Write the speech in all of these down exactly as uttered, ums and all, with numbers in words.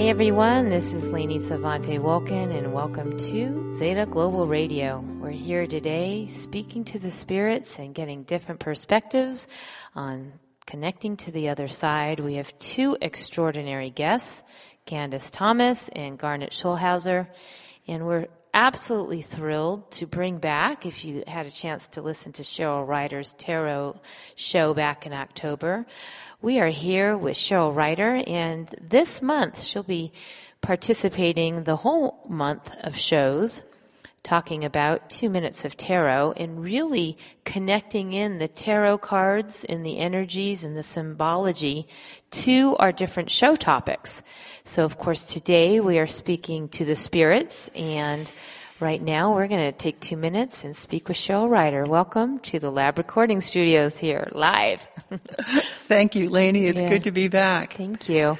Hey everyone, this is Lainey Savante Wolkin, and welcome to Zeta Global Radio. We're here today speaking to the spirits and getting different perspectives on connecting to the other side. We have two extraordinary guests, Candace Thomas and Garnet Schulhauser, and we're absolutely thrilled to bring back, if you had a chance to listen to Cheryl Ryder's tarot show back in October, we are here with Cheryl Ryder, and this month she'll be participating the whole month of shows, talking about two minutes of tarot and really connecting in the tarot cards and the energies and the symbology to our different show topics. So, of course, today we are speaking to the spirits, and right now we're going to take two minutes and speak with Cheryl Ryder. Welcome to the Lab Recording Studios here, live. Thank you, Lainey. It's yeah. good to be back. Thank you.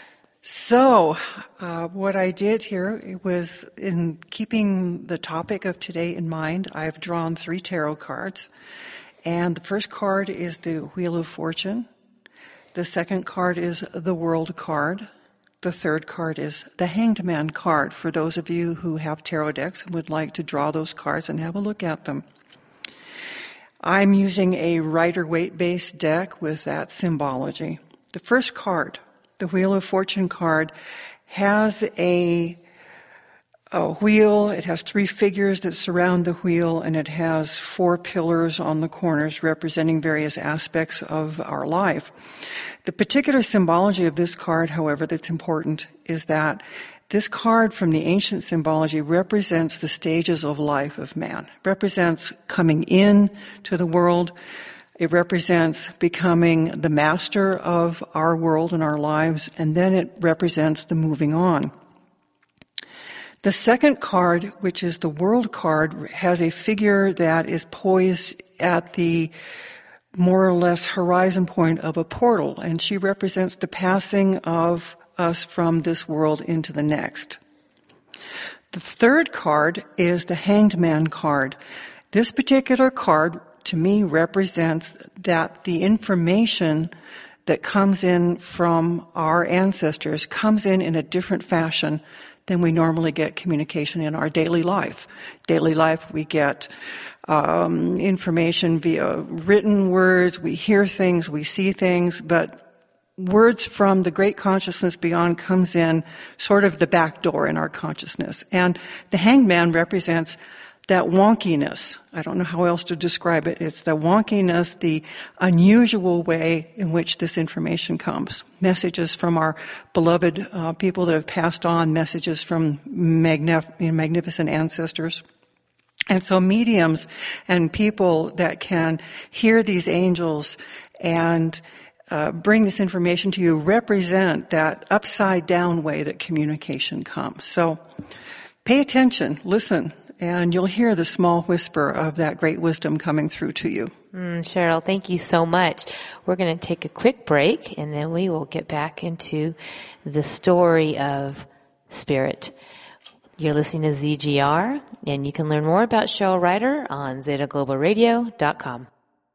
So, uh, what I did here was, in keeping the topic of today in mind, I've drawn three tarot cards. And the first card is the Wheel of Fortune. The second card is the World card. The third card is the Hanged Man card, for those of you who have tarot decks and would like to draw those cards and have a look at them. I'm using a Rider-Waite-based deck with that symbology. The first card, the Wheel of Fortune card, has a, a wheel. It has three figures that surround the wheel, and it has four pillars on the corners representing various aspects of our life. The particular symbology of this card, however, that's important is that this card from the ancient symbology represents the stages of life of man. It represents coming in to the world. It represents becoming the master of our world and our lives, and then it represents the moving on. The second card, which is the World card, has a figure that is poised at the more or less horizon point of a portal, and she represents the passing of us from this world into the next. The third card is the Hanged Man card. This particular card, to me, represents that the information that comes in from our ancestors comes in in a different fashion than we normally get communication in our daily life. Daily life, we get um, information via written words, we hear things, we see things, but words from the great consciousness beyond comes in sort of the back door in our consciousness. And the Hanged Man represents that wonkiness. I don't know how else to describe it. It's the wonkiness, the unusual way in which this information comes. Messages from our beloved uh, people that have passed on, messages from magnif- magnificent ancestors. And so mediums and people that can hear these angels and uh, bring this information to you represent that upside down way that communication comes. So pay attention, listen, and you'll hear the small whisper of that great wisdom coming through to you. Mm, Cheryl, thank you so much. We're going to take a quick break, and then we will get back into the story of spirit. You're listening to Z G R, and you can learn more about Cheryl Ryder on zeta global radio dot com.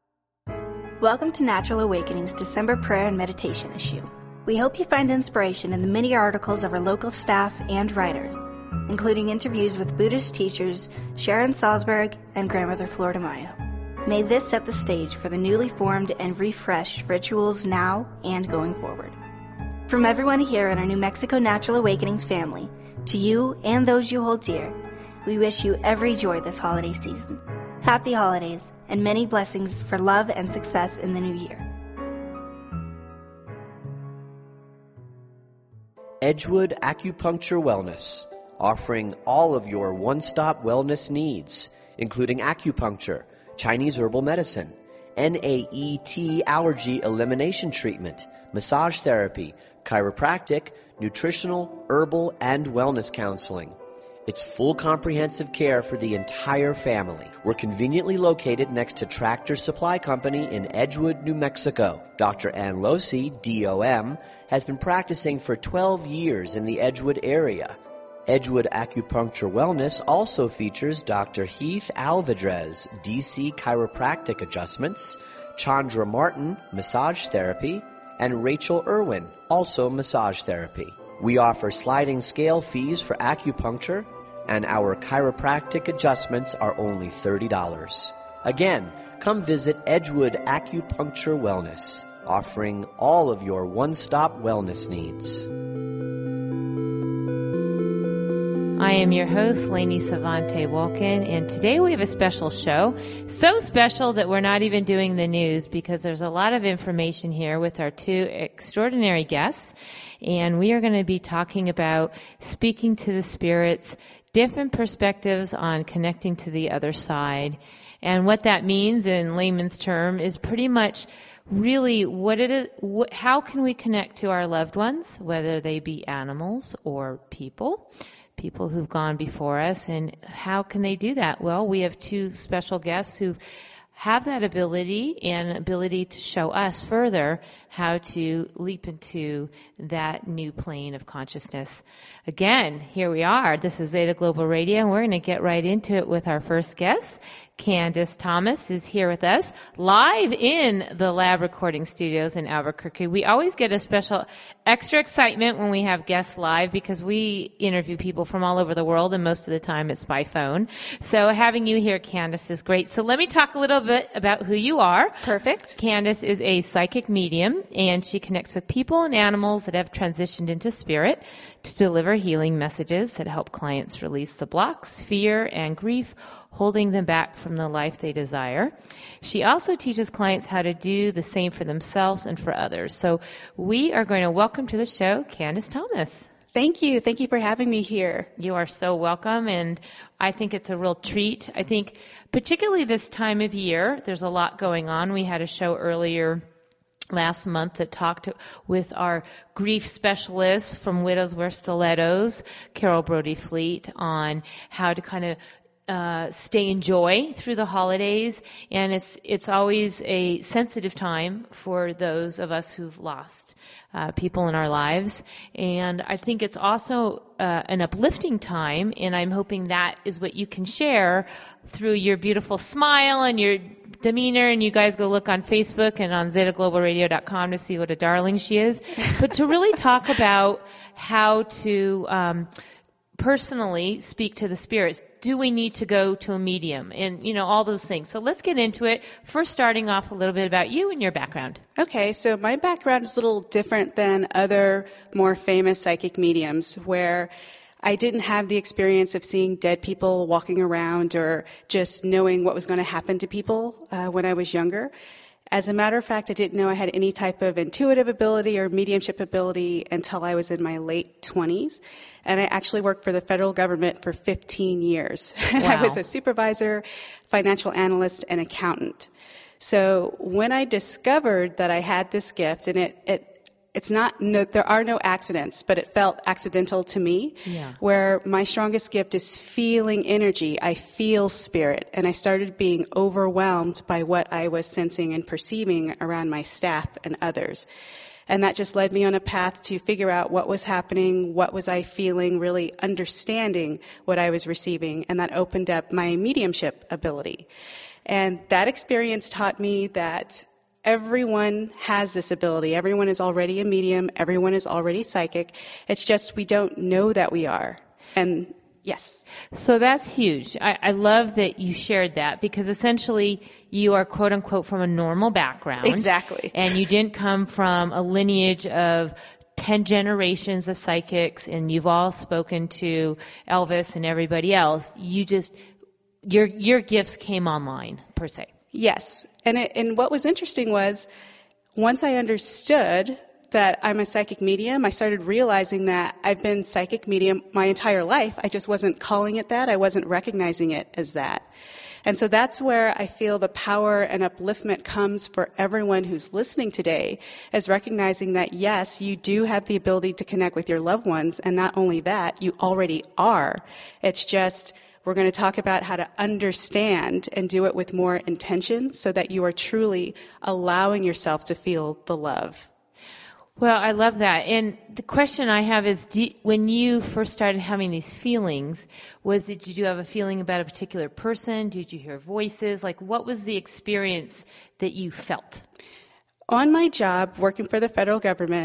Welcome to Natural Awakening's December Prayer and Meditation issue. We hope you find inspiration in the many articles of our local staff and writers, including interviews with Buddhist teachers Sharon Salzberg and Grandmother Flor de Mayo. May this set the stage for the newly formed and refreshed rituals now and going forward. From everyone here in our New Mexico Natural Awakenings family, to you and those you hold dear, we wish you every joy this holiday season. Happy holidays and many blessings for love and success in the new year. Edgewood Acupuncture Wellness, offering all of your one-stop wellness needs, including acupuncture, Chinese herbal medicine, N A E T allergy elimination treatment, massage therapy, chiropractic, nutritional, herbal, and wellness counseling. It's full comprehensive care for the entire family. We're conveniently located next to Tractor Supply Company in Edgewood, New Mexico. Doctor Ann Losi, D O M, has been practicing for twelve years in the Edgewood area. Edgewood Acupuncture Wellness also features Doctor Heath Alvidrez, D C Chiropractic Adjustments, Chandra Martin, Massage Therapy, and Rachel Irwin, also Massage Therapy. We offer sliding scale fees for acupuncture, and our chiropractic adjustments are only thirty dollars. Again, come visit Edgewood Acupuncture Wellness, offering all of your one-stop wellness needs. I am your host, Lainey Savante Wolkin, and today we have a special show. So special that we're not even doing the news because there's a lot of information here with our two extraordinary guests, and we are going to be talking about speaking to the spirits, different perspectives on connecting to the other side. And what that means in layman's term is pretty much really what it is, wh- how can we connect to our loved ones, whether they be animals or people, people who've gone before us, and how can they do that? Well, we have two special guests who have that ability and ability to show us further how to leap into that new plane of consciousness. Again, here we are. This is Zeta Global Radio, and we're going to get right into it with our first guest. Candace Thomas is here with us live in the lab recording studios in Albuquerque. We always get a special extra excitement when we have guests live because we interview people from all over the world, and most of the time it's by phone. So having you here, Candace, is great. So let me talk a little bit about who you are. Perfect. Candace is a psychic medium, and she connects with people and animals that have transitioned into spirit to deliver healing messages that help clients release the blocks, fear, and grief holding them back from the life they desire. She also teaches clients how to do the same for themselves and for others. So we are going to welcome to the show Candace Thomas. Thank you. Thank you for having me here. You are so welcome, and I think it's a real treat. I think particularly this time of year, there's a lot going on. We had a show earlier last month that talked with our grief specialist from Widows Wear Stilettos, Carol Brody Fleet, on how to kind of Uh, stay in joy through the holidays, and it's it's always a sensitive time for those of us who've lost uh, people in our lives, and I think it's also uh, an uplifting time, and I'm hoping that is what you can share through your beautiful smile and your demeanor, and you guys go look on Facebook and on zeta global radio dot com to see what a darling she is, but to really talk about how to um, personally speak to the spirits. Do we need to go to a medium? And, you know, all those things. So let's get into it. First, starting off a little bit about you and your background. Okay, so my background is a little different than other more famous psychic mediums, where I didn't have the experience of seeing dead people walking around or just knowing what was going to happen to people uh, when I was younger. As a matter of fact, I didn't know I had any type of intuitive ability or mediumship ability until I was in my late twenties. And I actually worked for the federal government for fifteen years. Wow. I was a supervisor, financial analyst, and accountant. So when I discovered that I had this gift, and it, it It's not, no, there are no accidents, but it felt accidental to me, yeah. Where my strongest gift is feeling energy. I feel spirit, and I started being overwhelmed by what I was sensing and perceiving around my staff and others. And that just led me on a path to figure out what was happening, what was I feeling, really understanding what I was receiving, and that opened up my mediumship ability. And that experience taught me that everyone has this ability. Everyone is already a medium. Everyone is already psychic. It's just we don't know that we are. And yes. So that's huge. I, I love that you shared that, because essentially you are, quote unquote, from a normal background. Exactly. And you didn't come from a lineage of ten generations of psychics, and you've all spoken to Elvis and everybody else. You just, your your gifts came online, per se. Yes. And it, and what was interesting was, once I understood that I'm a psychic medium, I started realizing that I've been psychic medium my entire life. I just wasn't calling it that. I wasn't recognizing it as that. And so that's where I feel the power and upliftment comes for everyone who's listening today, is recognizing that, yes, you do have the ability to connect with your loved ones. And not only that, you already are. It's just, we're going to talk about how to understand and do it with more intention so that you are truly allowing yourself to feel the love. Well, I love that. And the question I have is, do, when you first started having these feelings, was it, did you have a feeling about a particular person? Did you hear voices? Like, what was the experience that you felt? On my job, working for the federal government,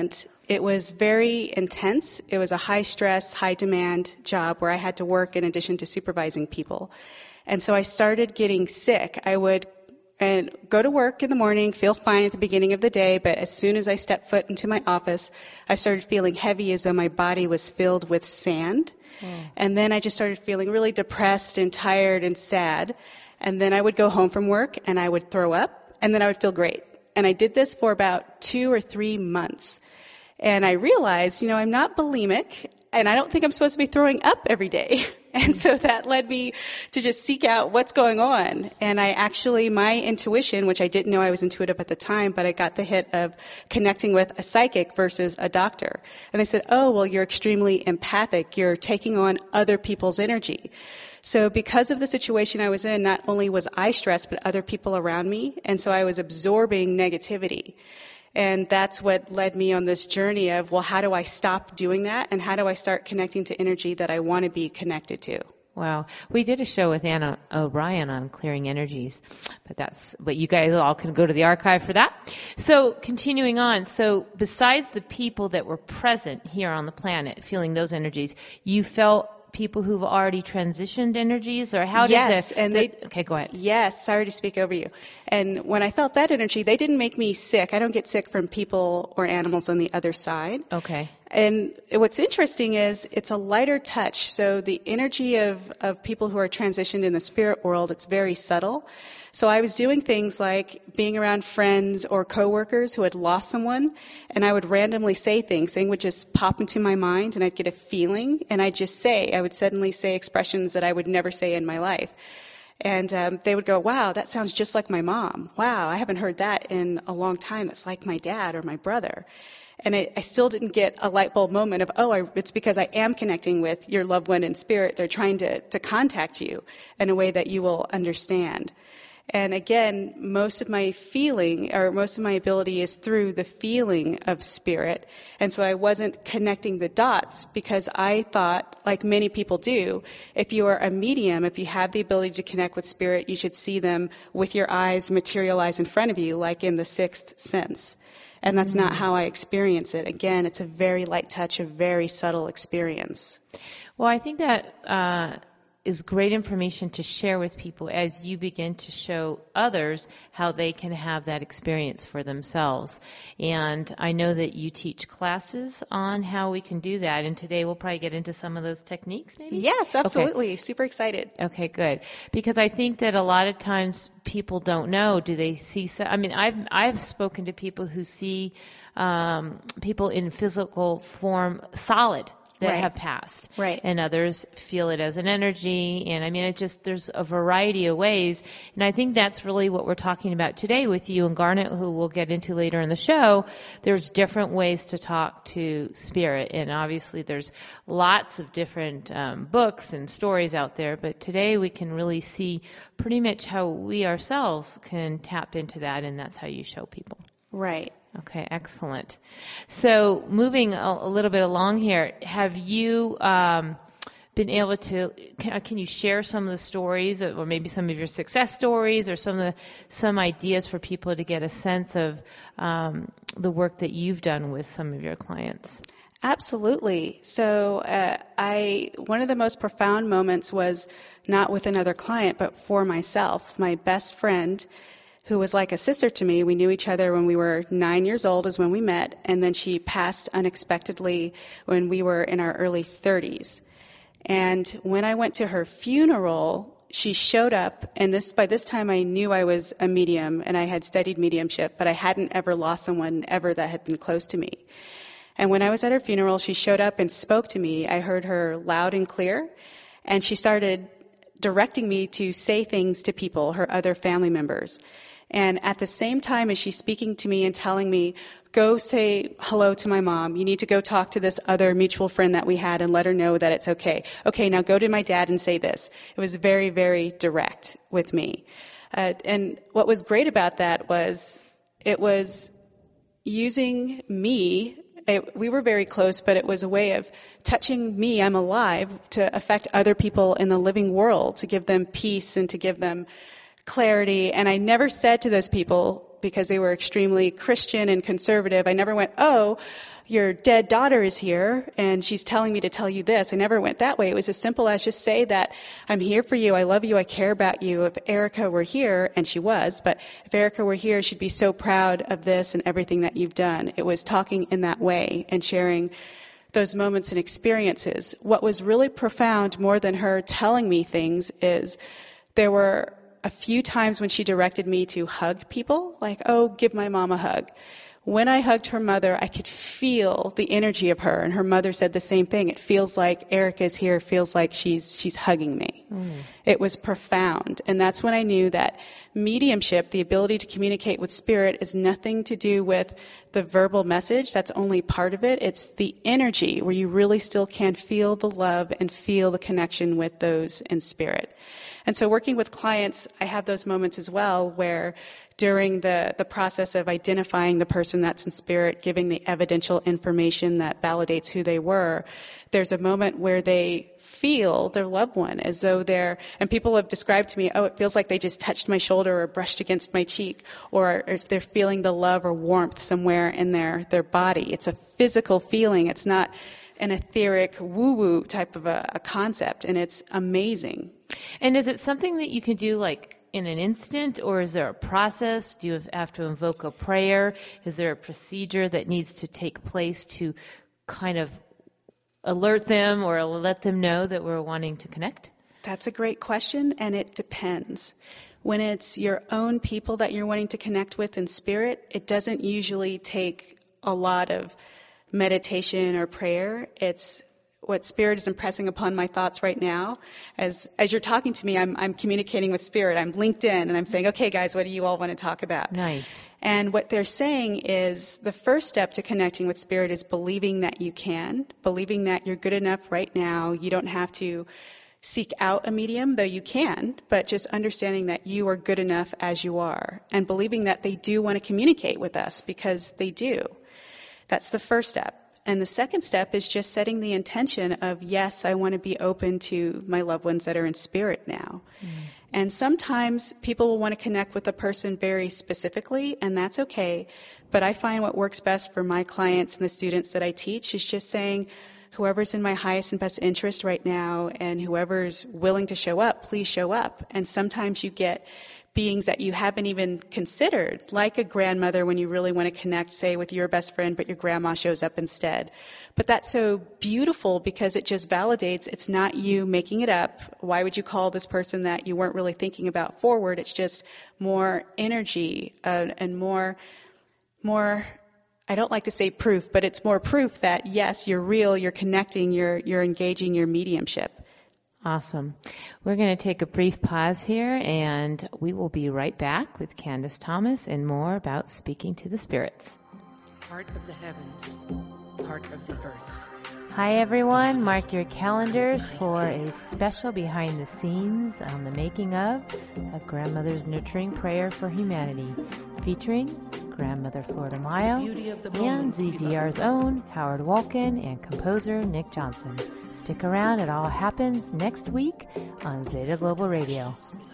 it was very intense. It was a high-stress, high-demand job where I had to work in addition to supervising people. And so I started getting sick. I would and go to work in the morning, feel fine at the beginning of the day, but as soon as I stepped foot into my office, I started feeling heavy as though my body was filled with sand. Mm. And then I just started feeling really depressed and tired and sad. And then I would go home from work and I would throw up, and then I would feel great. And I did this for about two or three months. And I realized, you know, I'm not bulimic, and I don't think I'm supposed to be throwing up every day. And so that led me to just seek out what's going on. And I actually, my intuition, which I didn't know I was intuitive at the time, but I got the hit of connecting with a psychic versus a doctor. And they said, oh, well, you're extremely empathic. You're taking on other people's energy. So because of the situation I was in, not only was I stressed, but other people around me. And so I was absorbing negativity. And that's what led me on this journey of, well, how do I stop doing that? And how do I start connecting to energy that I want to be connected to? Wow. We did a show with Anna O'Brien on clearing energies, but that's, but you guys all can go to the archive for that. So continuing on, so besides the people that were present here on the planet, feeling those energies, you felt people who've already transitioned energies, or how did yes, the, and the, they, okay, go ahead. Yes, sorry to speak over you. And when I felt that energy, they didn't make me sick. I don't get sick from people or animals on the other side. Okay. And what's interesting is it's a lighter touch. So the energy of, of people who are transitioned in the spirit world, it's very subtle. So I was doing things like being around friends or coworkers who had lost someone, and I would randomly say things. Things would just pop into my mind, and I'd get a feeling, and I'd just say, I would suddenly say expressions that I would never say in my life. And um, they would go, wow, that sounds just like my mom. Wow, I haven't heard that in a long time. It's like my dad or my brother. And I, I still didn't get a light bulb moment of, oh, I, it's because I am connecting with your loved one in spirit. They're trying to, to contact you in a way that you will understand. And again, most of my feeling, or most of my ability is through the feeling of spirit. And so I wasn't connecting the dots because I thought, like many people do, if you are a medium, if you have the ability to connect with spirit, you should see them with your eyes materialize in front of you, like in the sixth sense. And that's not how I experience it. Again, it's a very light touch, a very subtle experience. Well, I think that uh, is great information to share with people as you begin to show others how they can have that experience for themselves. And I know that you teach classes on how we can do that. And today we'll probably get into some of those techniques, maybe? Yes, absolutely. Okay. Super excited. Okay, good. Because I think that a lot of times people don't know, do they see, so, I mean, I've, I've spoken to people who see um, people in physical form solid that right. have passed. Right. And others feel it as an energy. And I mean, it just, there's a variety of ways. And I think that's really what we're talking about today with you and Garnet, who we'll get into later in the show. There's different ways to talk to spirit. And obviously there's lots of different um, books and stories out there. But today we can really see pretty much how we ourselves can tap into that. And that's how you show people. Right. Okay, excellent. So moving a, a little bit along here, have you um, been able to, can, can you share some of the stories or maybe some of your success stories or some of the, some ideas for people to get a sense of um, the work that you've done with some of your clients? Absolutely. So uh, I one of the most profound moments was not with another client, but for myself. My best friend, who was like a sister to me. We knew each other when we were nine years old is when we met, and then she passed unexpectedly when we were in our early thirties. And when I went to her funeral, she showed up, and this by this time I knew I was a medium, and I had studied mediumship, but I hadn't ever lost someone ever that had been close to me. And when I was at her funeral, she showed up and spoke to me. I heard her loud and clear, and she started directing me to say things to people, her other family members. And at the same time as she's speaking to me and telling me, go say hello to my mom. You need to go talk to this other mutual friend that we had and let her know that it's okay. Okay, now go to my dad and say this. It was very, very direct with me. Uh, and what was great about that was it was using me. It, we were very close, but it was a way of touching me, I'm alive, to affect other people in the living world, to give them peace and to give them clarity. And I never said to those people, because they were extremely Christian and conservative. I never went, oh, your dead daughter is here and she's telling me to tell you this. I never went that way. It was as simple as just say that I'm here for you. I love you. I care about you. If Erica were here, and she was, but if Erica were here, she'd be so proud of this and everything that you've done. It was talking in that way and sharing those moments and experiences. What was really profound, more than her telling me things, is there were a few times when she directed me to hug people, like, oh, give my mom a hug. When I hugged her mother, I could feel the energy of her, and her mother said the same thing. It feels like Erica's here, feels like she's she's hugging me. Mm. It was profound, and that's when I knew that mediumship, the ability to communicate with spirit, is nothing to do with the verbal message. That's only part of it. It's the energy where you really still can feel the love and feel the connection with those in spirit. And so working with clients, I have those moments as well where during the, the process of identifying the person that's in spirit, giving the evidential information that validates who they were, there's a moment where they feel their loved one as though they're, and people have described to me, oh, it feels like they just touched my shoulder or brushed against my cheek, or if they're feeling the love or warmth somewhere in their, their body. It's a physical feeling. It's not an etheric woo-woo type of a, a concept, and it's amazing. And is it something that you can do like in an instant, or is there a process? Do you have to invoke a prayer? Is there a procedure that needs to take place to kind of alert them or let them know that we're wanting to connect? That's a great question, and it depends. When it's your own people that you're wanting to connect with in spirit, it doesn't usually take a lot of meditation or prayer. It's what spirit is impressing upon my thoughts right now. As as you're talking to me, I'm I'm communicating with spirit. I'm linked in, and I'm saying, okay, guys, what do you all want to talk about? Nice. And what they're saying is the first step to connecting with spirit is believing that you can, believing that you're good enough right now. You don't have to seek out a medium, though you can, but just understanding that you are good enough as you are, and believing that they do want to communicate with us, because they do. That's the first step. And the second step is just setting the intention of, yes, I want to be open to my loved ones that are in spirit now. Mm. And sometimes people will want to connect with a person very specifically, and that's okay. But I find what works best for my clients and the students that I teach is just saying, whoever's in my highest and best interest right now, and whoever's willing to show up, please show up. And sometimes you get beings that you haven't even considered, like a grandmother when you really want to connect, say, with your best friend, but your grandma shows up instead. But that's so beautiful because it just validates it's not you making it up. Why would you call this person that you weren't really thinking about forward? It's just more energy uh, and more, more, I don't like to say proof, but it's more proof that, yes, you're real, you're connecting, you're, you're engaging your mediumship. Awesome. We're going to take a brief pause here, and we will be right back with Candace Thomas and more about speaking to the spirits. Heart of the heavens, heart of the earth. Hi, everyone. Mark your calendars for a special behind the scenes on the making of A Grandmother's Nurturing Prayer for Humanity, featuring Grandmother Florida Mayo and Z G R's own Howard Wolkin and composer Nick Johnson. Stick around. It all happens next week on Zeta Global Radio.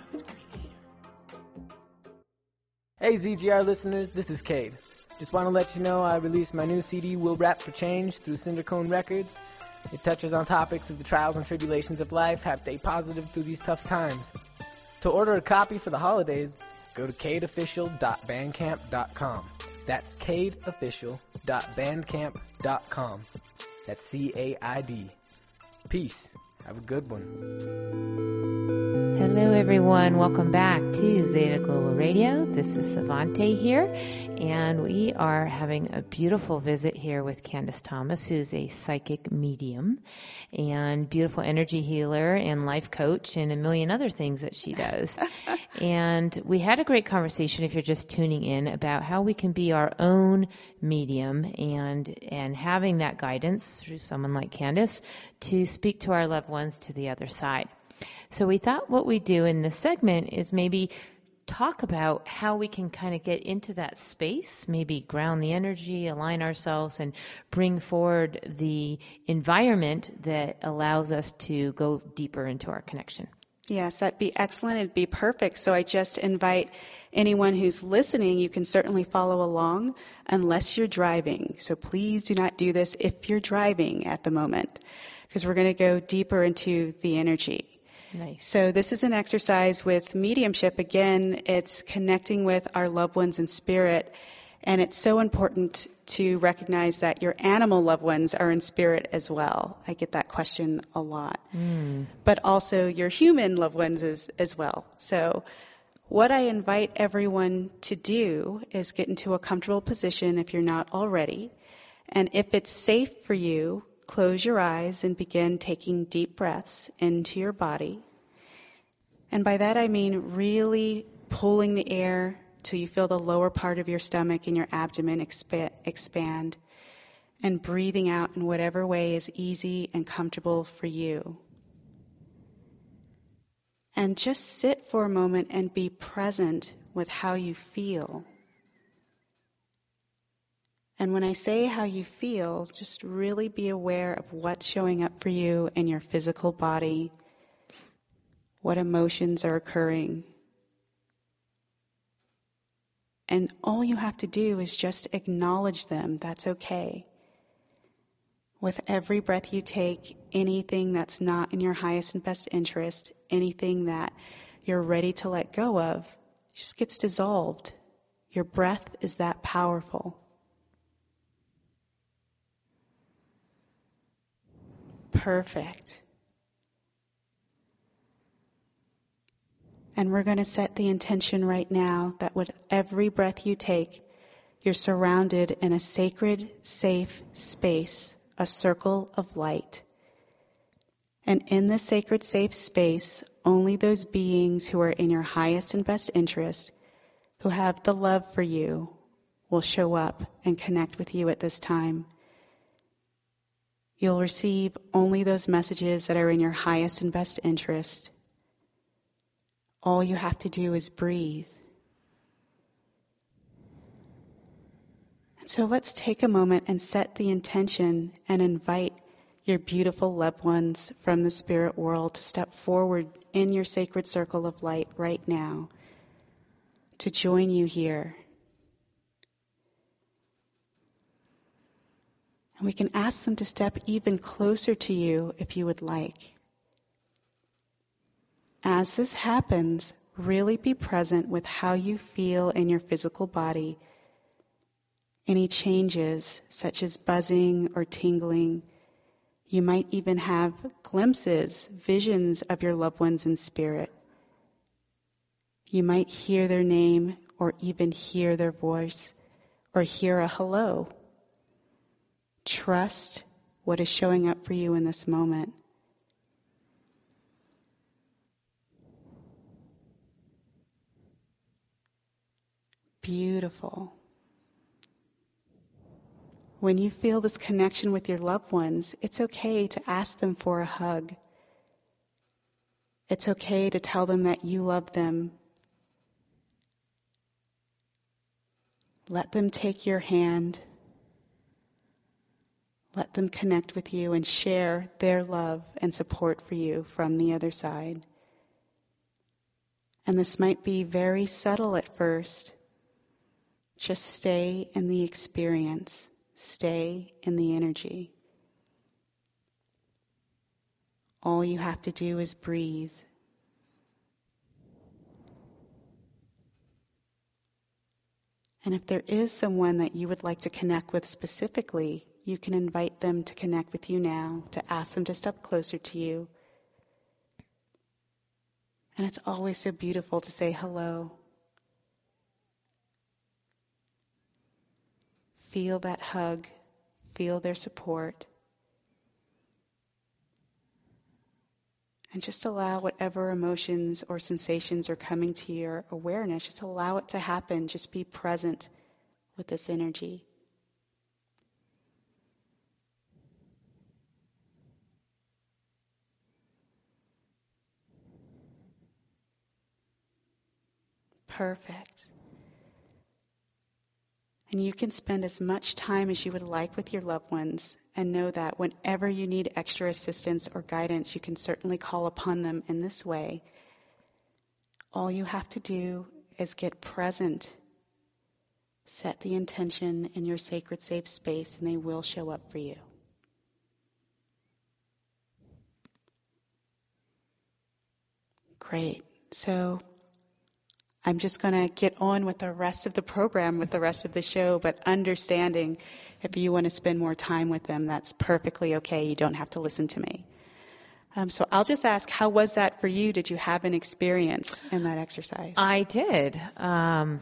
Hey, Z G R listeners, this is Cade. Just want to let you know I released my new C D, Will Rap for Change, through Cindercone Records. It touches on topics of the trials and tribulations of life, how to stay positive through these tough times. To order a copy for the holidays, go to cade official dot bandcamp dot com. That's cade official dot bandcamp dot com. That's C A I D. Peace. Have a good one. Hello, everyone. Welcome back to Zeta Global Radio. This is Savante here, and we are having a beautiful visit here with Candace Thomas, who's a psychic medium and beautiful energy healer and life coach and a million other things that she does. And we had a great conversation, if you're just tuning in, about how we can be our own medium and and having that guidance through someone like Candace to speak to our loved ones to the other side. So we thought what we do in this segment is maybe talk about how we can kind of get into that space, maybe ground the energy, align ourselves, and bring forward the environment that allows us to go deeper into our connection. Yes, that'd be excellent. It'd be perfect. So I just invite anyone who's listening, you can certainly follow along unless you're driving. So please do not do this if you're driving at the moment, because we're going to go deeper into the energy. Nice. So this is an exercise with mediumship. Again, it's connecting with our loved ones in spirit. And it's so important to recognize that your animal loved ones are in spirit as well. I get that question a lot. Mm. But also your human loved ones as, as well. So what I invite everyone to do is get into a comfortable position if you're not already. And if it's safe for you, close your eyes and begin taking deep breaths into your body. And by that I mean really pulling the air till you feel the lower part of your stomach and your abdomen expa- expand, and breathing out in whatever way is easy and comfortable for you. And just sit for a moment and be present with how you feel. And when I say how you feel, just really be aware of what's showing up for you in your physical body, what emotions are occurring. And all you have to do is just acknowledge them. That's okay. With every breath you take, anything that's not in your highest and best interest, anything that you're ready to let go of, just gets dissolved. Your breath is that powerful. Perfect. And we're going to set the intention right now that with every breath you take, you're surrounded in a sacred, safe space, a circle of light. And in this sacred, safe space, only those beings who are in your highest and best interest, who have the love for you, will show up and connect with you at this time. You'll receive only those messages that are in your highest and best interest. All you have to do is breathe. And so let's take a moment and set the intention and invite your beautiful loved ones from the spirit world to step forward in your sacred circle of light right now to join you here. And we can ask them to step even closer to you if you would like. As this happens, really be present with how you feel in your physical body. Any changes, such as buzzing or tingling. You might even have glimpses, visions of your loved ones in spirit. You might hear their name or even hear their voice or hear a hello. Trust what is showing up for you in this moment. Beautiful. When you feel this connection with your loved ones, it's okay to ask them for a hug. It's okay to tell them that you love them. Let them take your hand. Let them connect with you and share their love and support for you from the other side. And this might be very subtle at first. Just stay in the experience. Stay in the energy. All you have to do is breathe. And if there is someone that you would like to connect with specifically, you can invite them to connect with you now, to ask them to step closer to you. And it's always so beautiful to say hello. Feel that hug. Feel their support. And just allow whatever emotions or sensations are coming to your awareness, just allow it to happen. Just be present with this energy. Perfect. And you can spend as much time as you would like with your loved ones, and know that whenever you need extra assistance or guidance, you can certainly call upon them in this way. All you have to do is get present. Set the intention in your sacred safe space, and they will show up for you. Great. So I'm just going to get on with the rest of the program, with the rest of the show, but understanding if you want to spend more time with them, that's perfectly okay. You don't have to listen to me. Um, so I'll just ask, how was that for you? Did you have an experience in that exercise? I did. Um,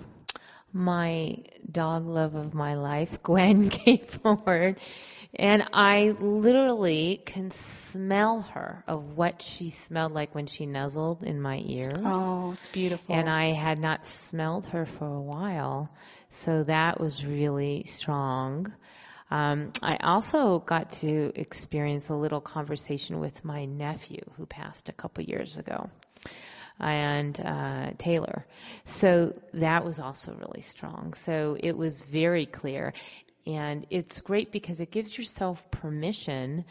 my dog love of my life, Gwen, came forward, and I literally can smell her, of what she smelled like when she nuzzled in my ears. Oh, it's beautiful. And I had not smelled her for a while, so that was really strong. Um, I also got to experience a little conversation with my nephew who passed a couple years ago, and uh, Taylor. So that was also really strong. So it was very clear. And it's great because it gives yourself permission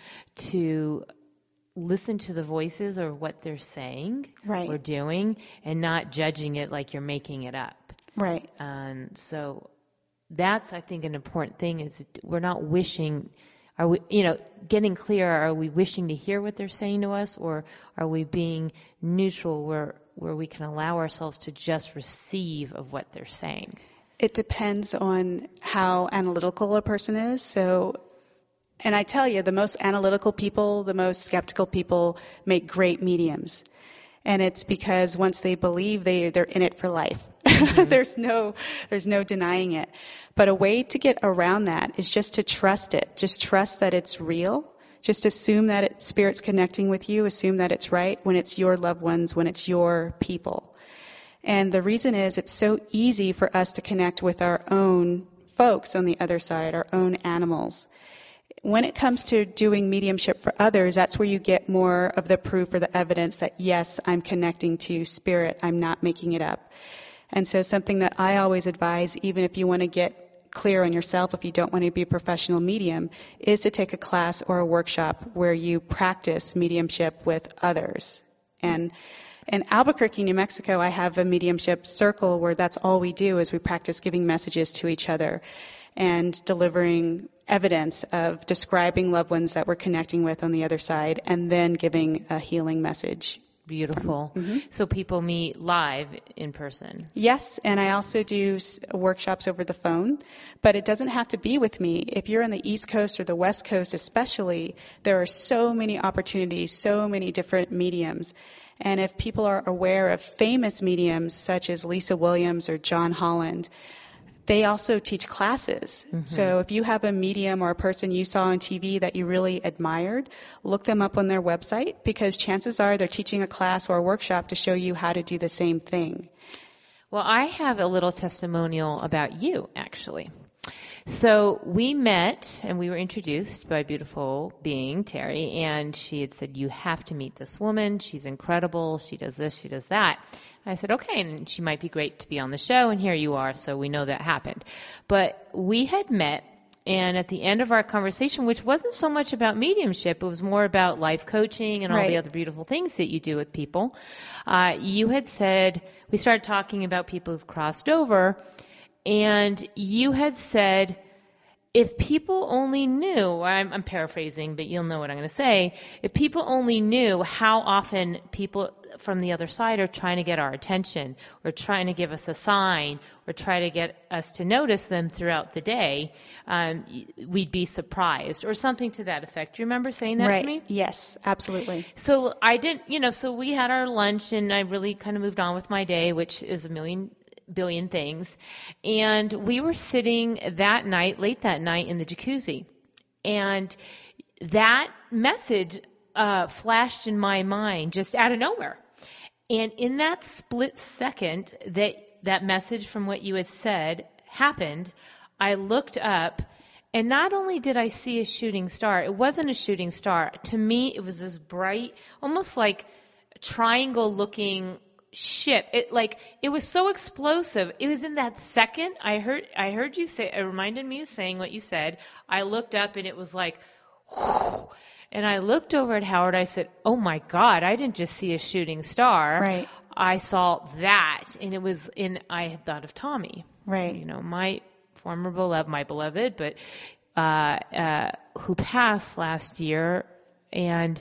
to listen to the voices or what they're saying right. or doing, and not judging it like you're making it up. Right. And so that's, I think, an important thing is we're not wishing, are we, you know, getting clear, are we wishing to hear what they're saying to us, or are we being neutral where, where we can allow ourselves to just receive of what they're saying? It depends on how analytical a person is. So, and I tell you, the most analytical people, the most skeptical people make great mediums. And it's because once they believe, they, they're in it for life. Mm-hmm. there's no, there's no denying it. But a way to get around that is just to trust it. Just trust that it's real. Just assume that it, Spirit's connecting with you. Assume that it's right when it's your loved ones, when it's your people. And the reason is it's so easy for us to connect with our own folks on the other side, our own animals. When it comes to doing mediumship for others, that's where you get more of the proof or the evidence that, yes, I'm connecting to Spirit. I'm not making it up. And so something that I always advise, even if you want to get clear on yourself, if you don't want to be a professional medium, is to take a class or a workshop where you practice mediumship with others. And in Albuquerque, New Mexico, I have a mediumship circle where that's all we do is we practice giving messages to each other and delivering evidence of describing loved ones that we're connecting with on the other side, and then giving a healing message. Beautiful. Mm-hmm. So people meet live in person. Yes, and I also do workshops over the phone, but it doesn't have to be with me. If you're on the East Coast or the West Coast especially, there are so many opportunities, so many different mediums. And if people are aware of famous mediums such as Lisa Williams or John Holland, they also teach classes. Mm-hmm. So if you have a medium or a person you saw on T V that you really admired, look them up on their website, because chances are they're teaching a class or a workshop to show you how to do the same thing. Well, I have a little testimonial about you, actually. So we met and we were introduced by a beautiful being, Terry, and she had said, you have to meet this woman. She's incredible. She does this, she does that. I said, okay, and she might be great to be on the show, and here you are, so we know that happened. But we had met, and at the end of our conversation, which wasn't so much about mediumship, it was more about life coaching and all right. the other beautiful things that you do with people, uh, you had said, we started talking about people who've crossed over, and you had said, if people only knew, I'm, I'm paraphrasing, but you'll know what I'm going to say, if people only knew how often people from the other side are trying to get our attention, or trying to give us a sign, or try to get us to notice them throughout the day, um, we'd be surprised, or something to that effect. Do you remember saying that right. to me? Yes, absolutely. So I didn't, you know, so we had our lunch, and I really kind of moved on with my day, which is a million billion things. And we were sitting that night, late that night, in the jacuzzi. And that message uh, flashed in my mind just out of nowhere. And in that split second that that message from what you had said happened, I looked up, and not only did I see a shooting star, it wasn't a shooting star. To me, it was this bright, almost like triangle-looking ship. It like it was so explosive. It was in that second I heard I heard you say, it reminded me of saying what you said. I looked up and it was like whoo, and I looked over at Howard. I said, oh my God, I didn't just see a shooting star. Right. I saw that, and it was in, I had thought of Tommy. Right. You know, my former beloved, my beloved, but uh, uh, who passed last year. And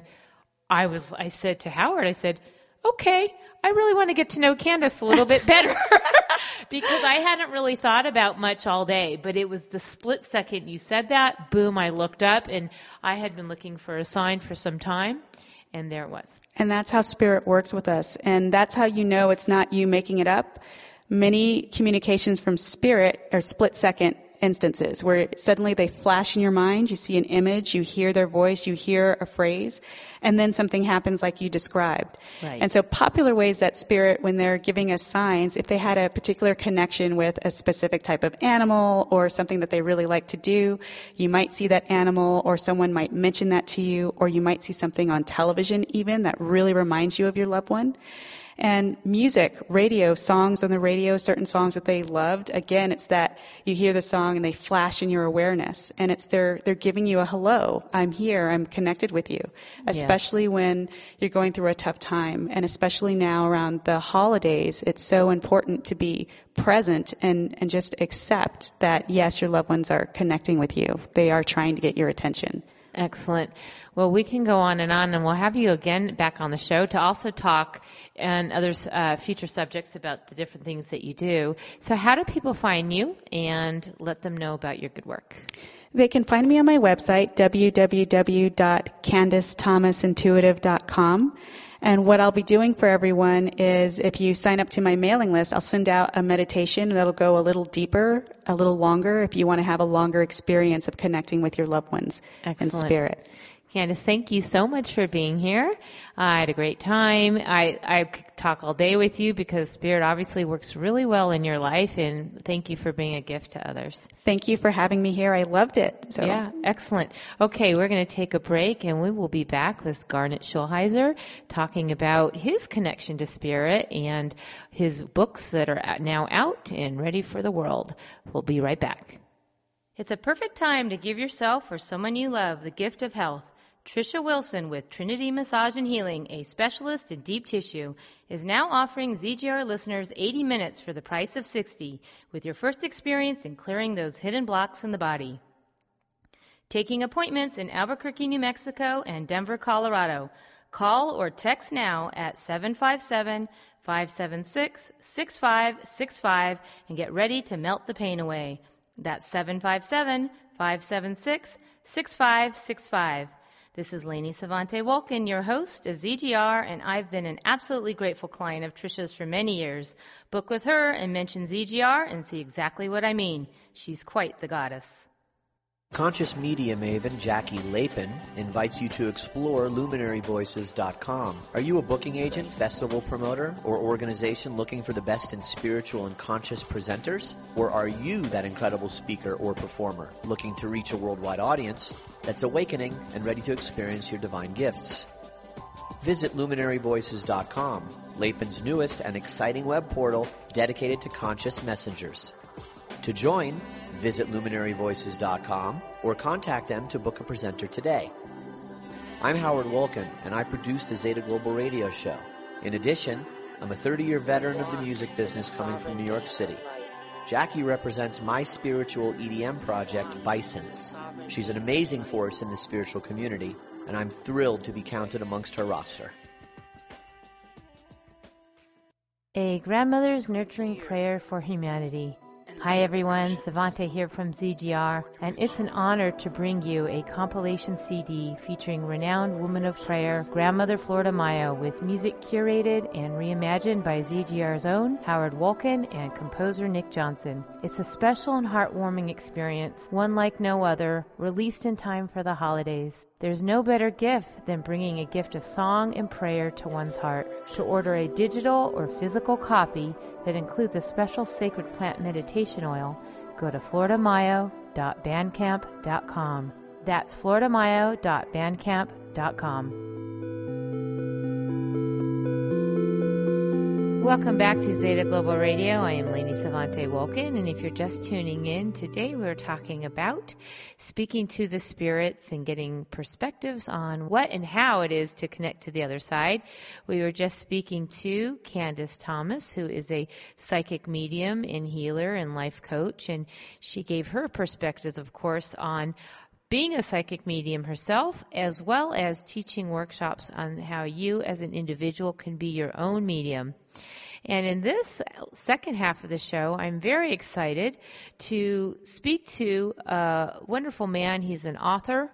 I was, I said to Howard, I said, okay, I really want to get to know Candace a little bit better because I hadn't really thought about much all day, but it was the split second you said that, boom, I looked up, and I had been looking for a sign for some time, and there it was. And that's how Spirit works with us. And that's how you know it's not you making it up. Many communications from Spirit are split second instances where suddenly they flash in your mind, you see an image, you hear their voice, you hear a phrase, and then something happens like you described. Right. And so popular ways that Spirit, when they're giving us signs, if they had a particular connection with a specific type of animal or something that they really like to do, you might see that animal or someone might mention that to you, or you might see something on television even that really reminds you of your loved one. And music, radio, songs on the radio, certain songs that they loved. Again, it's that you hear the song and they flash in your awareness. And it's they're, they're giving you a hello. I'm here. I'm connected with you. Especially yes. when you're going through a tough time. And especially now around the holidays, it's so important to be present and, and just accept that, yes, your loved ones are connecting with you. They are trying to get your attention. Excellent. Well, we can go on and on, and we'll have you again back on the show to also talk and other uh, future subjects about the different things that you do. So how do people find you and let them know about your good work? They can find me on my website, w w w dot candace thomas intuitive dot com. And what I'll be doing for everyone is if you sign up to my mailing list, I'll send out a meditation that'll go a little deeper, a little longer, if you want to have a longer experience of connecting with your loved ones in spirit. Candace, thank you so much for being here. Uh, I had a great time. I, I could talk all day with you because Spirit obviously works really well in your life, and thank you for being a gift to others. Thank you for having me here. I loved it. So. Yeah, excellent. Okay, we're going to take a break, and we will be back with Garnet Schulheiser talking about his connection to Spirit and his books that are now out and ready for the world. We'll be right back. It's a perfect time to give yourself or someone you love the gift of health. Tricia Wilson with Trinity Massage and Healing, a specialist in deep tissue, is now offering Z G R listeners eighty minutes for the price of sixty with your first experience in clearing those hidden blocks in the body. Taking appointments in Albuquerque, New Mexico and Denver, Colorado. Call or text now at seven five seven, five seven six, six five six five and get ready to melt the pain away. That's seven five seven, five seven six, six five six five. This is Lainey Savante Wolkin, your host of Z G R, and I've been an absolutely grateful client of Tricia's for many years. Book with her and mention Z G R and see exactly what I mean. She's quite the goddess. Conscious media maven Jackie Lapin invites you to explore luminary voices dot com. Are you a booking agent, festival promoter, or organization looking for the best in spiritual and conscious presenters? Or are you that incredible speaker or performer looking to reach a worldwide audience that's awakening and ready to experience your divine gifts? Visit luminary voices dot com, Lapin's newest and exciting web portal dedicated to conscious messengers. To join, visit luminary voices dot com or contact them to book a presenter today. I'm Howard Wolkin, and I produce the Zeta Global Radio Show. In addition, I'm a thirty-year veteran of the music business coming from New York City. Jackie represents my spiritual E D M project, Bison. She's an amazing force in the spiritual community, and I'm thrilled to be counted amongst her roster. A grandmother's nurturing prayer for humanity. Hi everyone, Savante here from Z G R, and it's an honor to bring you a compilation C D featuring renowned woman of prayer, Grandmother Florida Mayo, with music curated and reimagined by Z G R's own Howard Wolkin and composer Nick Johnson. It's a special and heartwarming experience, one like no other, released in time for the holidays. There's no better gift than bringing a gift of song and prayer to one's heart. To order a digital or physical copy that includes a special sacred plant meditation oil, go to florida mayo dot bandcamp dot com. That's florida mayo dot bandcamp dot com. Welcome back to Zeta Global Radio. I am Lainey Savante Wolkin, and if you're just tuning in, today we're talking about speaking to the spirits and getting perspectives on what and how it is to connect to the other side. We were just speaking to Candace Thomas, who is a psychic medium and healer and life coach, and she gave her perspectives, of course, on being a psychic medium herself, as well as teaching workshops on how you as an individual can be your own medium. And in this second half of the show, I'm very excited to speak to a wonderful man. He's an author,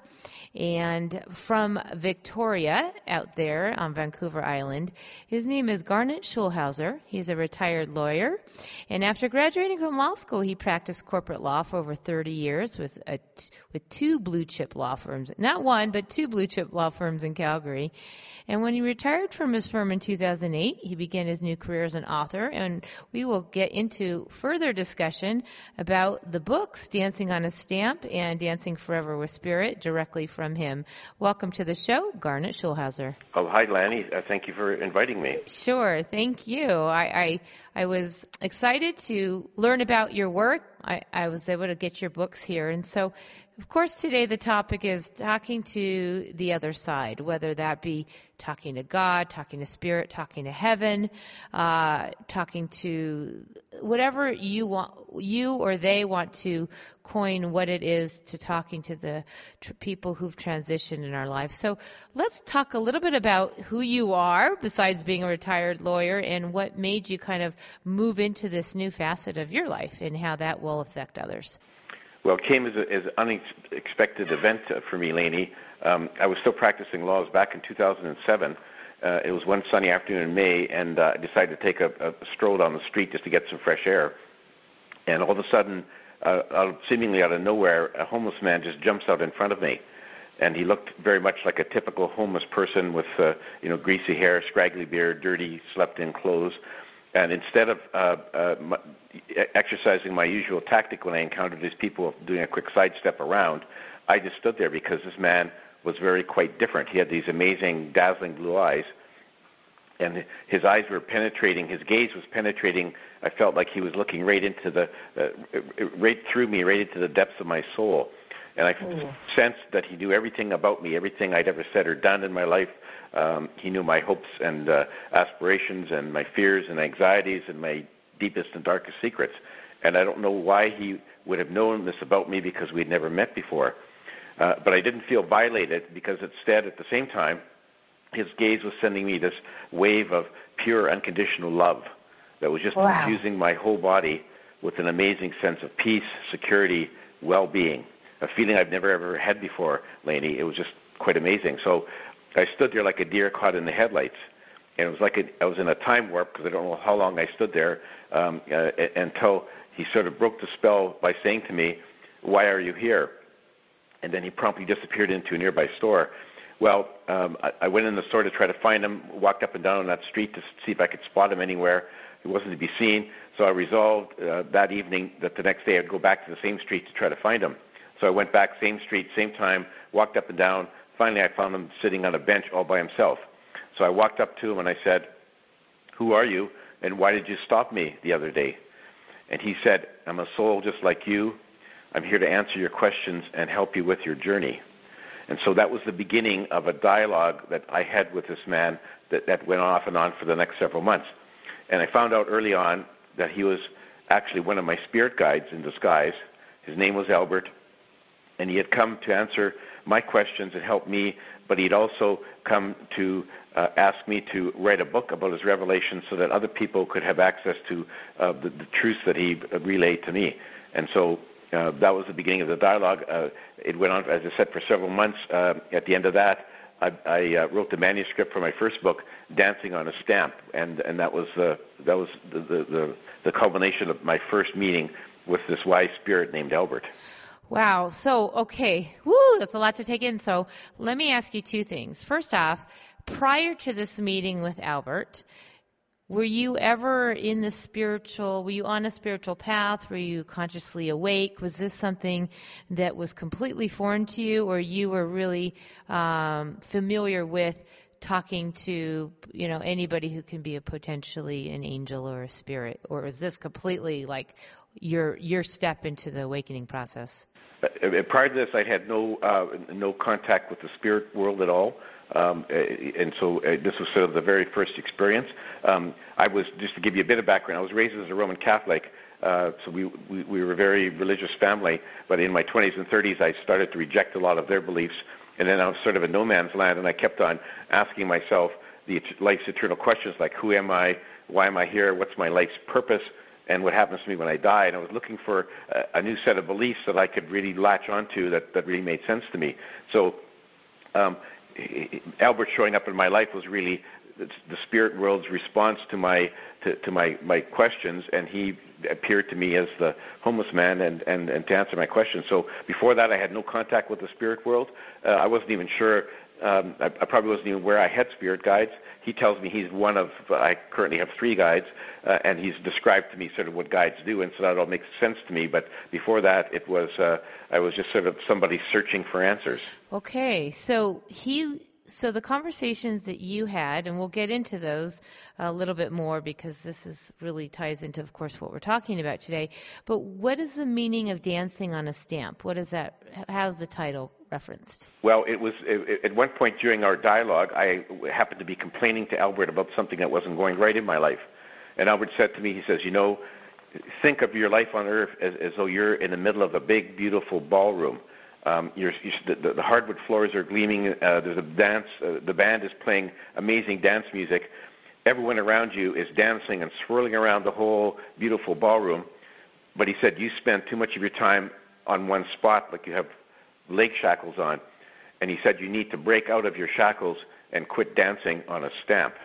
and from Victoria out there on Vancouver Island. His name is Garnet Schulhauser. He's a retired lawyer, and after graduating from law school, he practiced corporate law for over thirty years with a, with two blue chip law firms. Not one, but two blue chip law firms in Calgary. And when he retired from his firm in two thousand eight, he began his new career as an author, and we will get into further discussion about the books Dancing on a Stamp and Dancing Forever with Spirit directly from him. Welcome to the show, Garnet Schulhauser. Oh, hi, Lanny. Uh, thank you for inviting me. Sure, thank you. I, I I was excited to learn about your work. I, I was able to get your books here, and so of course, today the topic is talking to the other side, whether that be talking to God, talking to Spirit, talking to heaven, uh, talking to whatever you want, you or they want to coin what it is to talking to the tr- people who've transitioned in our life. So let's talk a little bit about who you are, besides being a retired lawyer, and what made you kind of move into this new facet of your life and how that will affect others. Well, it came as, a, as an unexpected event uh, for me, Lainey. Um, I was still practicing laws back in two thousand seven. Uh, it was one sunny afternoon in May, and uh, I decided to take a, a stroll down the street just to get some fresh air. And all of a sudden, uh, out, seemingly out of nowhere, a homeless man just jumps out in front of me. And he looked very much like a typical homeless person with, uh, you know, greasy hair, scraggly beard, dirty, slept-in clothes. And instead of uh, uh, my, exercising my usual tactic when I encountered these people doing a quick sidestep around, I just stood there because this man was very quite different. He had these amazing, dazzling blue eyes, and his eyes were penetrating. His gaze was penetrating. I felt like he was looking right into the, uh, right through me, right into the depths of my soul. And I mm. sensed that he knew everything about me, everything I'd ever said or done in my life. Um, he knew my hopes and uh, aspirations and my fears and anxieties and my deepest and darkest secrets. And I don't know why he would have known this about me because we'd never met before. Uh, but I didn't feel violated because instead, at the same time, his gaze was sending me this wave of pure, unconditional love that was just wow. infusing my whole body with an amazing sense of peace, security, well-being, a feeling I've never ever had before, Lainey. It was just quite amazing. So I stood there like a deer caught in the headlights, and it was like a, I was in a time warp because I don't know how long I stood there um, uh, until he sort of broke the spell by saying to me, "Why are you here?" And then he promptly disappeared into a nearby store. Well, um, I, I went in the store to try to find him, walked up and down on that street to see if I could spot him anywhere. He wasn't to be seen, so I resolved uh, that evening that the next day I'd go back to the same street to try to find him. So I went back, same street, same time, walked up and down. Finally, I found him sitting on a bench all by himself. So I walked up to him and I said, "Who are you, and why did you stop me the other day?" And he said, "I'm a soul just like you. I'm here to answer your questions and help you with your journey." And so that was the beginning of a dialogue that I had with this man that, that went off and on for the next several months. And I found out early on that he was actually one of my spirit guides in disguise. His name was Albert, and he had come to answer my questions and help me, but he'd also come to uh, ask me to write a book about his revelations so that other people could have access to uh, the, the truths that he relayed to me. And so uh, that was the beginning of the dialogue. Uh, it went on, as I said, for several months. Uh, at the end of that, I, I uh, wrote the manuscript for my first book, Dancing on a Stamp, and, and that was, uh, that was the, the, the, the culmination of my first meeting with this wise spirit named Albert. Wow. So, okay. Woo, that's a lot to take in. So let me ask you two things. First off, prior to this meeting with Albert, were you ever in the spiritual, were you on a spiritual path? Were you consciously awake? Was this something that was completely foreign to you, or you were really um, familiar with talking to, you know, anybody who can be a potentially an angel or a spirit, or is this completely like your your step into the awakening process? Uh, prior to this, I had no uh, no contact with the spirit world at all. Um, and so uh, this was sort of the very first experience. Um, I was, just to give you a bit of background, I was raised as a Roman Catholic, uh, so we, we, we were a very religious family, but in my twenties and thirties I started to reject a lot of their beliefs, and then I was sort of in no man's land, and I kept on asking myself the life's eternal questions like, who am I, why am I here, what's my life's purpose, and what happens to me when I die. And I was looking for a, a new set of beliefs that I could really latch onto that, that really made sense to me. So um, Albert showing up in my life was really the spirit world's response to my to, to my, my questions, and he appeared to me as the homeless man and, and, and to answer my questions. So before that, I had no contact with the spirit world. Uh, I wasn't even sure. Um, I, I probably wasn't even aware I had spirit guides. He tells me he's one of, I currently have three guides, uh, and he's described to me sort of what guides do, and so that all makes sense to me. But before that, it was, uh, I was just sort of somebody searching for answers. Okay, so he, so the conversations that you had, and we'll get into those a little bit more because this is really ties into, of course, what we're talking about today. But what is the meaning of dancing on a stamp? What is that? How's the title referenced? Well, it was it, at one point during our dialogue, I happened to be complaining to Albert about something that wasn't going right in my life. And Albert said to me, he says, you know, think of your life on earth as, as though you're in the middle of a big, beautiful ballroom. Um, you're, you're, the, the hardwood floors are gleaming. Uh, there's a dance. Uh, the band is playing amazing dance music. Everyone around you is dancing and swirling around the whole beautiful ballroom. But he said, you spend too much of your time on one spot, like you have leg shackles on. And he said, you need to break out of your shackles and quit dancing on a stamp.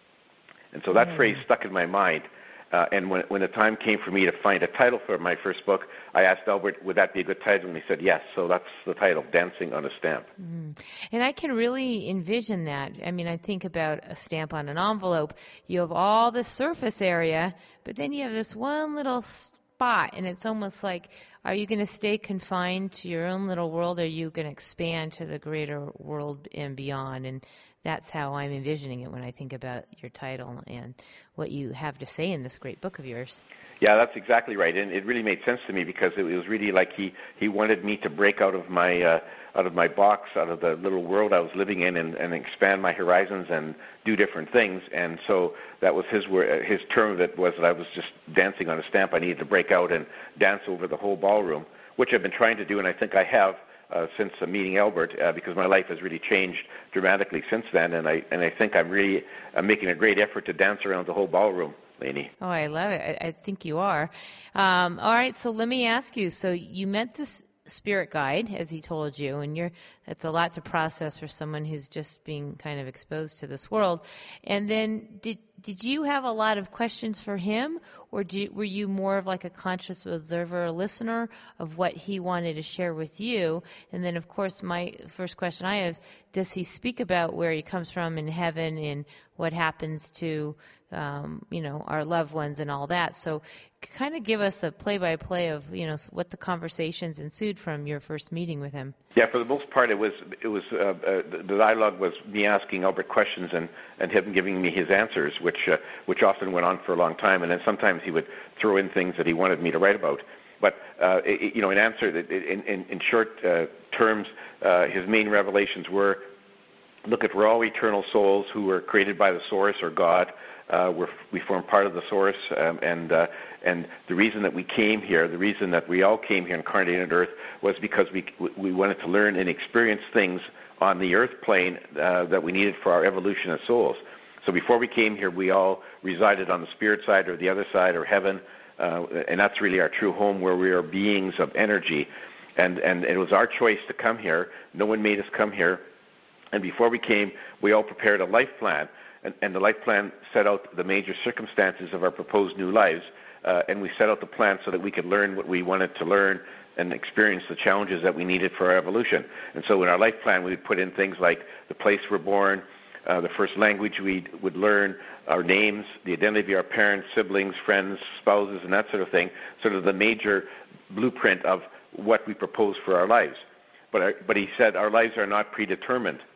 And so that mm. phrase stuck in my mind. Uh, and when, when the time came for me to find a title for my first book, I asked Albert, would that be a good title? And he said, yes. So that's the title, Dancing on a Stamp. Mm. And I can really envision that. I mean, I think about a stamp on an envelope. You have all this surface area, but then you have this one little spot, and it's almost like, are you going to stay confined to your own little world, or are you going to expand to the greater world and beyond? And that's how I'm envisioning it when I think about your title and what you have to say in this great book of yours. Yeah, that's exactly right, and it really made sense to me because it was really like he, he wanted me to break out of my uh, out of my box, out of the little world I was living in, and, and expand my horizons and do different things. And so that was his word, his term of it was that I was just dancing on a stamp. I needed to break out and dance over the whole ballroom, which I've been trying to do, and I think I have. Uh, since uh, meeting Albert, uh, because my life has really changed dramatically since then, and I and I think I'm really I'm making a great effort to dance around the whole ballroom, Lainey. Oh, I love it. I, I think you are. Um, all right, so let me ask you. So you met this spirit guide, as he told you, and you're that's a lot to process for someone who's just being kind of exposed to this world. And then did did you have a lot of questions for him, or do you, were you more of like a conscious observer or listener of what he wanted to share with you? And then, of course, my first question I have, does he speak about where he comes from in heaven and what happens to, um, you know, our loved ones and all that? So kind of give us a play-by-play of, you know, what the conversations ensued from your first meeting with him. Yeah, for the most part, it was it was uh, uh, the dialogue was me asking Albert questions and, and him giving me his answers, which uh, which often went on for a long time, and then sometimes he would throw in things that he wanted me to write about. But uh, it, you know, in answer, in in, in short uh, terms, uh, his main revelations were: look, at we're all eternal souls who were created by the Source or God. Uh, we're, we form part of the Source, um, and uh, and the reason that we came here, the reason that we all came here incarnated on Earth, was because we we wanted to learn and experience things on the Earth plane uh, that we needed for our evolution as souls. So before we came here, we all resided on the spirit side or the other side or heaven, uh, and that's really our true home, where we are beings of energy. And and it was our choice to come here. No one made us come here. And before we came, we all prepared a life plan. And, and the life plan set out the major circumstances of our proposed new lives, uh, and we set out the plan so that we could learn what we wanted to learn and experience the challenges that we needed for our evolution. And so in our life plan, we would put in things like the place we're born, uh, the first language we would learn, our names, the identity of our parents, siblings, friends, spouses, and that sort of thing, sort of the major blueprint of what we propose for our lives. But, our, but he said our lives are not predetermined.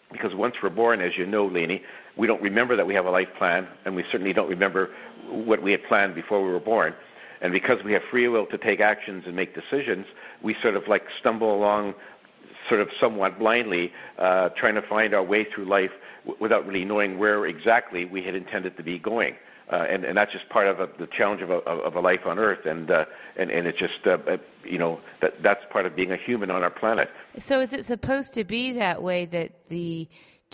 because once we're born, as you know, Lainey, we don't remember that we have a life plan, and we certainly don't remember what we had planned before we were born. And because we have free will to take actions and make decisions, we sort of like stumble along sort of somewhat blindly, uh, trying to find our way through life w- without really knowing where exactly we had intended to be going. Uh, and, and that's just part of a, the challenge of a, of a life on Earth, and uh, and, and it's just uh, uh, you know that that's part of being a human on our planet. So, is it supposed to be that way, that the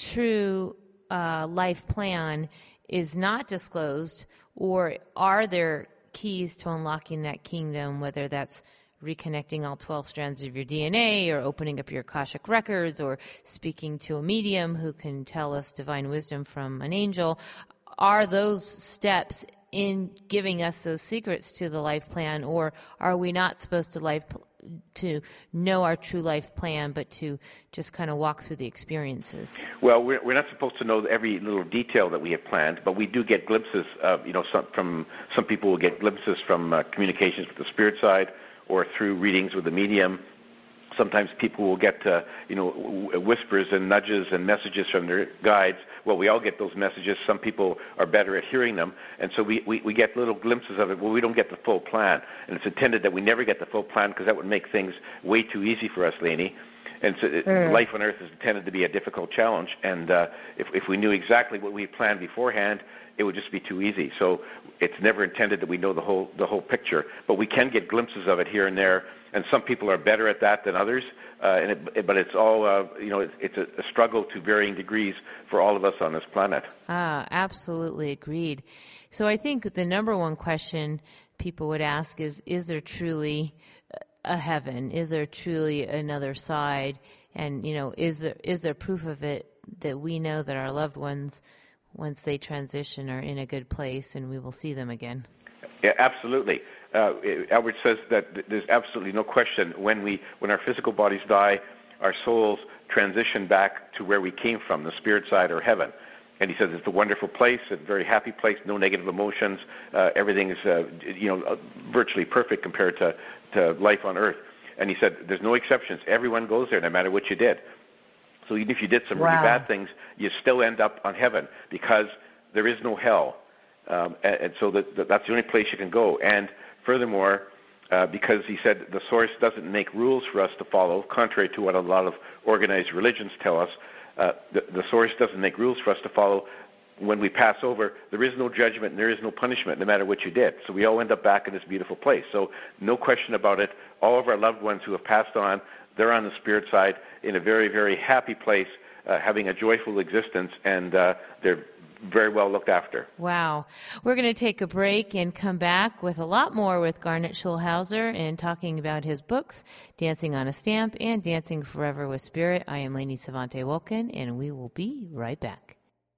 true uh, life plan is not disclosed, or are there keys to unlocking that kingdom? Whether that's reconnecting all twelve strands of your D N A, or opening up your Akashic records, or speaking to a medium who can tell us divine wisdom from an angel. Are those steps in giving us those secrets to the life plan, or are we not supposed to life to know our true life plan, but to just kind of walk through the experiences? Well, we're, we're not supposed to know every little detail that we have planned, but we do get glimpses of, you know, some, from some people will get glimpses from uh, communications with the spirit side, or through readings with the medium. Sometimes people will get, uh, you know, whispers and nudges and messages from their guides. Well, we all get those messages. Some people are better at hearing them. And so we, we, we get little glimpses of it. Well, we don't get the full plan. And it's intended that we never get the full plan, because that would make things way too easy for us, Lainey. And so mm. life on Earth is intended to be a difficult challenge. And uh, if, if we knew exactly what we planned beforehand, it would just be too easy. So it's never intended that we know the whole the whole picture. But we can get glimpses of it here and there. And some people are better at that than others, uh, and it, but it's all, uh, you know, it's, it's a, a struggle to varying degrees for all of us on this planet. Ah, absolutely agreed. So I think the number one question people would ask is, is there truly a heaven? Is there truly another side? And, you know, is there, is there proof of it that we know that our loved ones, once they transition, are in a good place and we will see them again? Yeah, absolutely. Uh, Albert says that there's absolutely no question when we, when our physical bodies die, our souls transition back to where we came from, the spirit side or heaven. And he says it's a wonderful place, a very happy place, no negative emotions. Uh, everything is, uh, you know, virtually perfect compared to, to life on Earth. And he said there's no exceptions. Everyone goes there, no matter what you did. So even if you did some wow. really bad things, you still end up on heaven, because there is no hell. Um, and, and so that, that, that's the only place you can go. And furthermore, uh, because he said the source doesn't make rules for us to follow, contrary to what a lot of organized religions tell us, uh, the, the source doesn't make rules for us to follow. When we pass over, there is no judgment and there is no punishment, no matter what you did. So we all end up back in this beautiful place. So no question about it. All of our loved ones who have passed on, they're on the spirit side in a very, very happy place, uh, having a joyful existence, and uh, they're very well looked after. Wow. We're going to take a break and come back with a lot more with Garnet Schulhauser and talking about his books, Dancing on a Stamp and Dancing Forever with Spirit. I am Lainey Savante Wolkin, and we will be right back.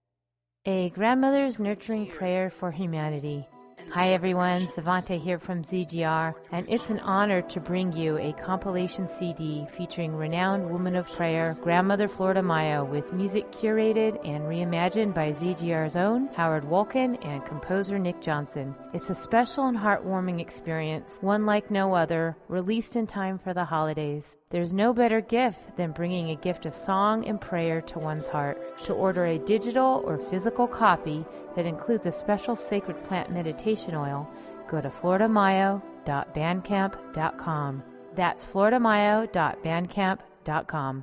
A Grandmother's Nurturing Prayer for Humanity. Hi everyone, Savante here from Z G R, and it's an honor to bring you a compilation C D featuring renowned woman of prayer, Grandmother Florida Mayo, with music curated and reimagined by Z G R's own Howard Wolkin and composer Nick Johnson. It's a special and heartwarming experience, one like no other, released in time for the holidays. There's no better gift than bringing a gift of song and prayer to one's heart. To order a digital or physical copy that includes a special sacred plant meditation oil, go to florida mayo dot bandcamp dot com. That's florida mayo dot bandcamp dot com.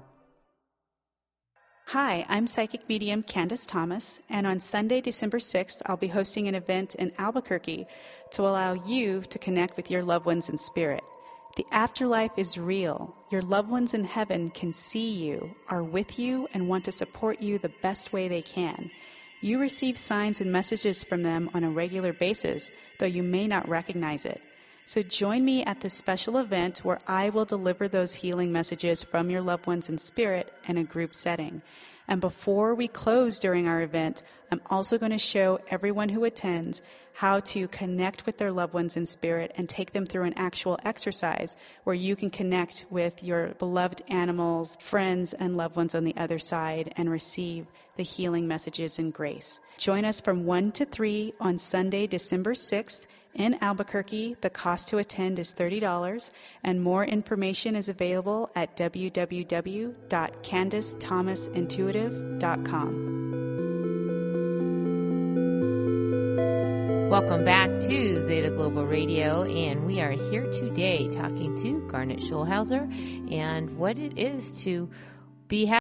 Hi, I'm psychic medium Candace Thomas, and on Sunday, December sixth, I'll be hosting an event in Albuquerque to allow you to connect with your loved ones in spirit. The afterlife is real. Your loved ones in heaven can see you, are with you, and want to support you the best way they can. You receive signs and messages from them on a regular basis, though you may not recognize it. So join me at this special event where I will deliver those healing messages from your loved ones in spirit in a group setting. And before we close during our event, I'm also going to show everyone who attends how to connect with their loved ones in spirit and take them through an actual exercise where you can connect with your beloved animals, friends, and loved ones on the other side and receive the healing messages and grace. Join us from one to three on Sunday, December sixth In Albuquerque, the cost to attend is thirty dollars, and more information is available at w w w dot candace thomas intuitive dot com. Welcome back to Zeta Global Radio, and we are here today talking to Garnet Schulhauser and what it is to be happy.